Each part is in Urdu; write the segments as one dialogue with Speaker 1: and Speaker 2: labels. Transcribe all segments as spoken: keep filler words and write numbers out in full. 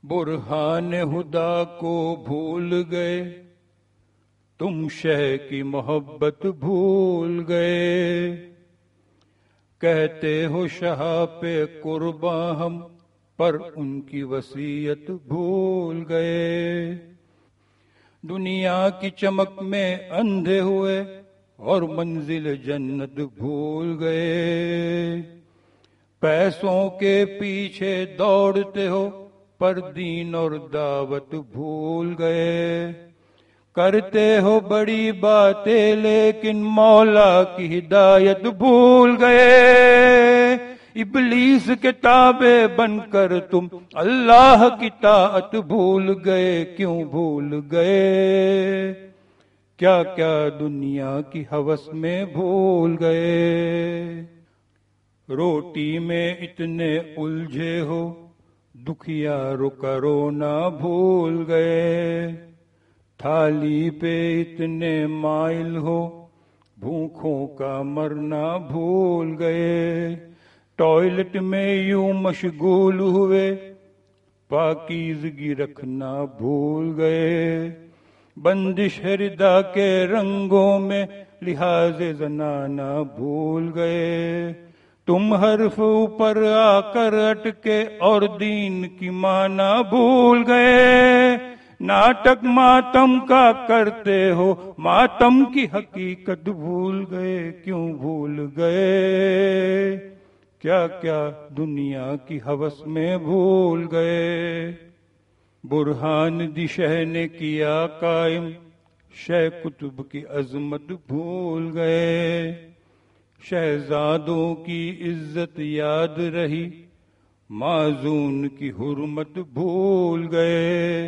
Speaker 1: برہان خدا کو بھول گئے، تم شہ کی محبت بھول گئے، کہتے ہو شاہ پہ قرباں ہم، پر ان کی وصیت بھول گئے۔ دنیا کی چمک میں اندھے ہوئے اور منزل جنت بھول گئے، پیسوں کے پیچھے دوڑتے ہو پر دین اور دعوت بھول گئے، کرتے ہو بڑی باتیں لیکن مولا کی ہدایت بھول گئے، ابلیس کے تابع بن کر تم اللہ کی طاعت بھول گئے، کیوں بھول گئے؟ کیا کیا دنیا کی ہوس میں بھول گئے، روٹی میں اتنے الجھے ہو دکھیارو کا رونا بھول گئے، تھالی پہ اتنے مائل ہو بھوکھوں کا مرنا بھول گئے، ٹوائلٹ میں یوں مشغول ہوئے پاکیزگی رکھنا بھول گئے، بندش ہردا کے رنگوں میں لحاظ زنانہ بھول گئے، تم حرف اوپر آ کر اٹکے اور دین کی معنی بھول گئے، ناٹک ماتم کا کرتے ہو ماتم کی حقیقت بھول گئے، کیوں بھول گئے؟ کیا کیا دنیا کی ہوس میں بھول گئے، برہان دی شہ نے کیا قائم، شہ کتب کی عظمت بھول گئے، شہزادوں کی عزت یاد رہی معزون کی حرمت بھول گئے،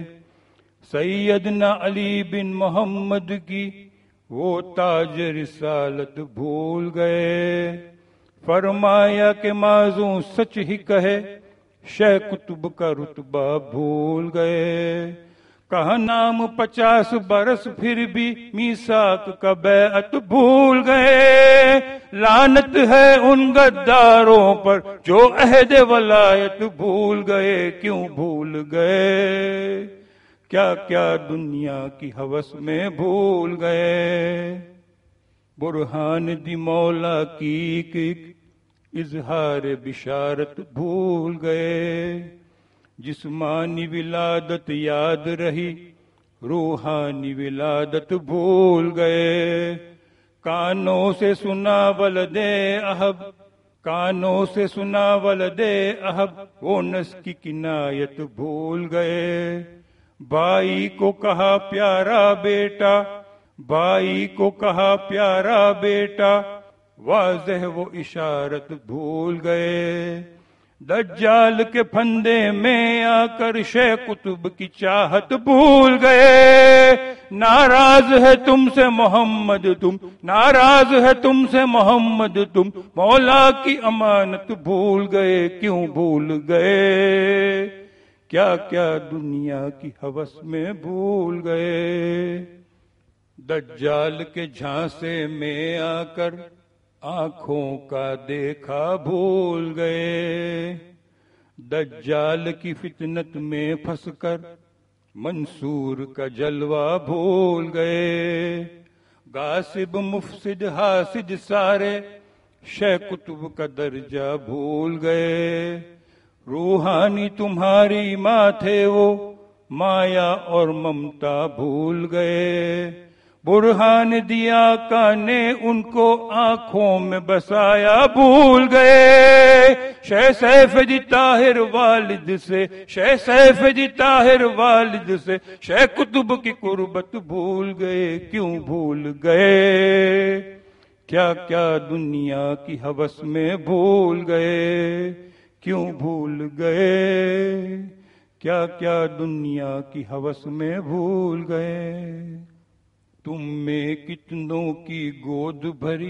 Speaker 1: سیدنا علی بن محمد کی وہ تاج رسالت بھول گئے، فرمایا کہ معزون سچ ہی کہے، شہ کتب کا رتبہ بھول گئے، کہا نام پچاس برس پھر بھی میثاق کا بیعت بھول گئے، لعنت ہے ان غداروں پر جو عہد ولایت بھول گئے، کیوں بھول گئے؟ کیا کیا دنیا کی ہوس میں بھول گئے، برہان دی مولا کی ایک ایک اظہار بشارت بھول گئے، جسمانی ولادت یاد رہی روحانی ولادت بھول گئے، کانوں سے سنا ولد احب، کانوں سے سنا ولد احب وہ نس کی کنایت بھول گئے، بھائی کو کہا پیارا بیٹا، بھائی کو کہا پیارا بیٹا، واضح وہ اشارت بھول گئے، دجال کے پھندے میں آ کر شہ کتب کی چاہت بھول گئے، ناراض ہے تم سے محمد تم، ناراض ہے تم سے محمد تم، مولا کی امانت بھول گئے، کیوں بھول گئے؟ کیا کیا دنیا کی ہوس میں بھول گئے، دجال کے جھانسے میں آ کر آنکھوں کا دیکھا بھول گئے، دجال کی فتنت میں پھنس کر منصور کا جلوہ بھول گئے، غاصب مفسد حاسد سارے شہ کتب کا درجہ بھول گئے، روحانی تمہاری ماں تھے وہ مایا اور ممتا بھول گئے، برہان دیا کا نے ان کو آنکھوں میں بسایا بھول گئے، شہ سیف جی طاہر والد سے، شہ سیف جی طاہر والد سے شہ کتب کی قربت بھول گئے، کیوں بھول گئے؟ کیا کیا دنیا کی ہوس میں بھول گئے، کیوں بھول گئے؟ کیا کیا دنیا کی ہوس میں بھول گئے، تم میں کتنوں کی گود بھری،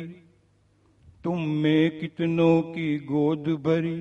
Speaker 1: تم میں کتنوں کی گود بھری،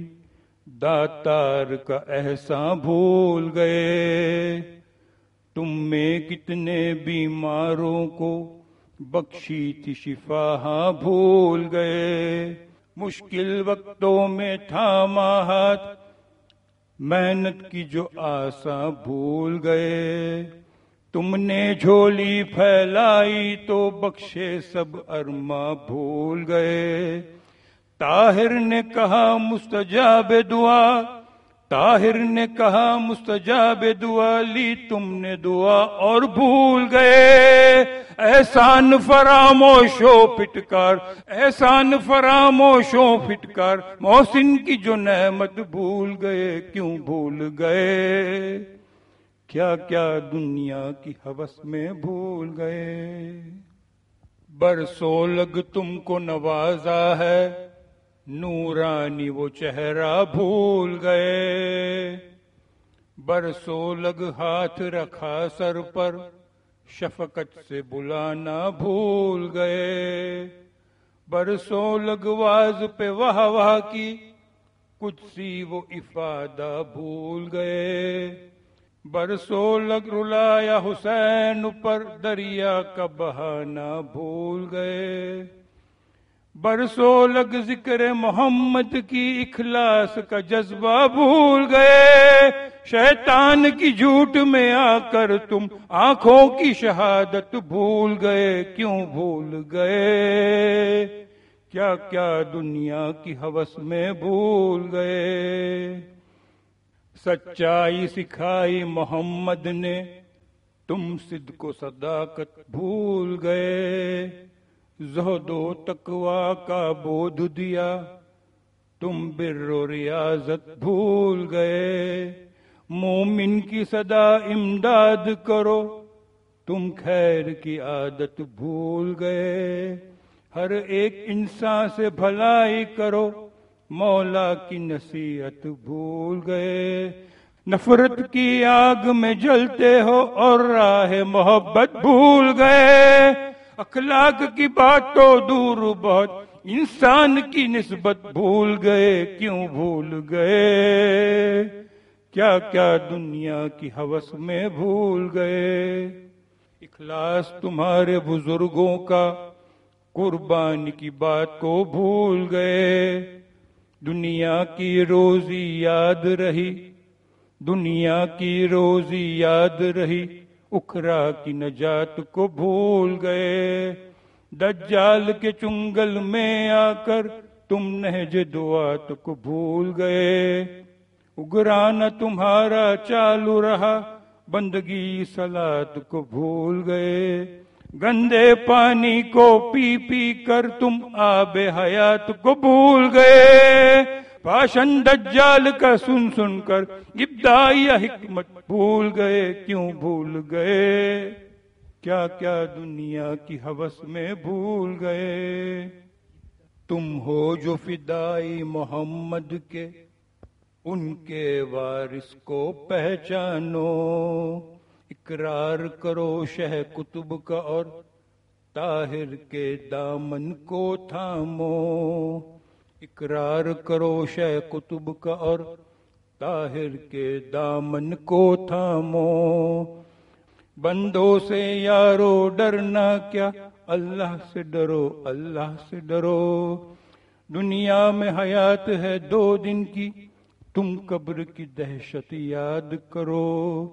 Speaker 1: داتار کا احسان بھول گئے، تم میں کتنے بیماروں کو بخشی تھی شفا ہاں بھول گئے، مشکل وقتوں میں تھاما ہاتھ محنت کی جو آساں بھول گئے، تم نے جھولی پھیلائی تو بخشے سب ارماں بھول گئے۔ طاہر نے کہا مستجاب دعا، طاہر نے کہا مستجاب دعا، لی تم نے دعا اور بھول گئے۔ احسان فراموش ہو پھٹکار، احسان فراموش ہو پھٹکار، محسن کی جو نعمت بھول گئے، کیوں بھول گئے؟ کیا کیا دنیا کی ہوس میں بھول گئے۔ برسوں لگ تم کو نوازا ہے، نورانی وہ چہرہ بھول گئے۔ برسوں لگ ہاتھ رکھا سر پر، شفقت سے بلانا بھول گئے۔ برسوں لگ واز پہ واہ واہ کی، قدسی وہ افادہ بھول گئے۔ برسوں لگ رلایا حسین پر، دریا کا بہانا بھول گئے۔ برسوں لگ ذکر محمد کی، اخلاص کا جذبہ بھول گئے۔ شیطان کی جھوٹ میں آ کر تم آنکھوں کی شہادت بھول گئے، کیوں بھول گئے؟ کیا کیا دنیا کی ہوس میں بھول گئے۔ سچائی سکھائی محمد نے، تم صدق و صداقت بھول گئے۔ زہد و تقوی کا بودھ دیا، تم بر و ریاضت بھول گئے۔ مومن کی صدا امداد کرو، تم خیر کی عادت بھول گئے۔ ہر ایک انسان سے بھلائی کرو، مولا کی نصیحت بھول گئے۔ نفرت کی آگ میں جلتے ہو اور راہ محبت بھول گئے۔ اخلاق کی بات تو دور بہت، انسان کی نسبت بھول گئے، کیوں بھول گئے؟ کیا کیا دنیا کی ہوس میں بھول گئے۔ اخلاص تمہارے بزرگوں کا، قربانی کی بات کو بھول گئے۔ دنیا کی روزی یاد رہی، دنیا کی روزی یاد رہی، اخرا کی نجات کو بھول گئے۔ دجال کے چنگل میں آ کر تم نہج دعات کو بھول گئے۔ اگرانا تمہارا چالو رہا، بندگی صلات کو بھول گئے۔ گندے پانی کو پی پی کر تم آب حیات کو بھول گئے۔ بھاشن دجال کا سن سن کر ابتدائی حکمت بھول گئے، کیوں بھول گئے؟ کیا کیا دنیا کی ہوس میں بھول گئے۔ تم ہو جو فدائی محمد کے، ان کے وارث کو پہچانو۔ اقرار کرو شہ کتب کا اور طاہر کے دامن کو تھامو۔ اقرار کرو شہ کتب کا اور طاہر کے دامن کو تھامو۔ بندوں سے یارو ڈرنا کیا، اللہ سے ڈرو، اللہ سے ڈرو۔ دنیا میں حیات ہے دو دن کی، تم قبر کی دہشت یاد کرو۔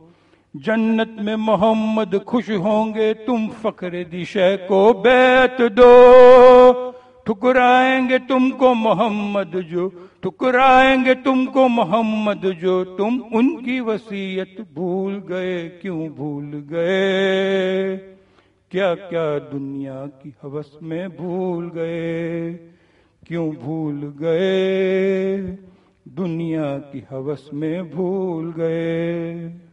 Speaker 1: جنت میں محمد خوش ہوں گے، تم فخر دشے کو بیعت دو۔ ٹھکرائیں گے تم کو محمد جو، ٹھکرائیں گے تم کو محمد جو، تم ان کی وصیت بھول گئے، کیوں بھول گئے؟ کیا کیا دنیا کی ہوس میں بھول گئے، کیوں بھول گئے؟ دنیا کی ہوس میں بھول گئے۔